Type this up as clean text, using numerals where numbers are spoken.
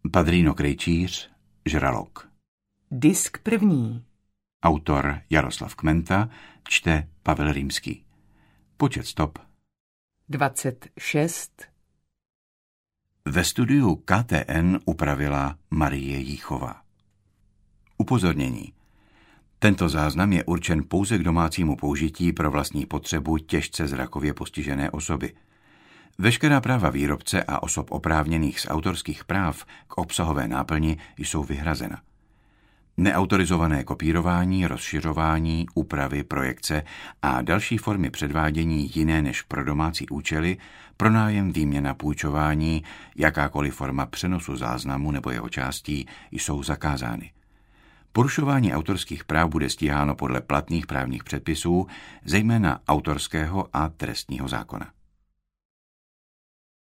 Padrino Krejčíř, Žralok. Disk první. Autor Jaroslav Kmenta, čte Pavel Rýmský. Počet stop 26. Ve studiu KTN upravila Marie Jíchová. Upozornění. Tento záznam je určen pouze k domácímu použití pro vlastní potřebu těžce zrakově postižené osoby. Veškerá práva výrobce a osob oprávněných z autorských práv k obsahové náplni jsou vyhrazena. Neautorizované kopírování, rozšiřování, úpravy, projekce a další formy předvádění jiné než pro domácí účely, pronájem, výměna, půjčování, jakákoliv forma přenosu záznamu nebo jeho částí jsou zakázány. Porušování autorských práv bude stíháno podle platných právních předpisů, zejména autorského a trestního zákona.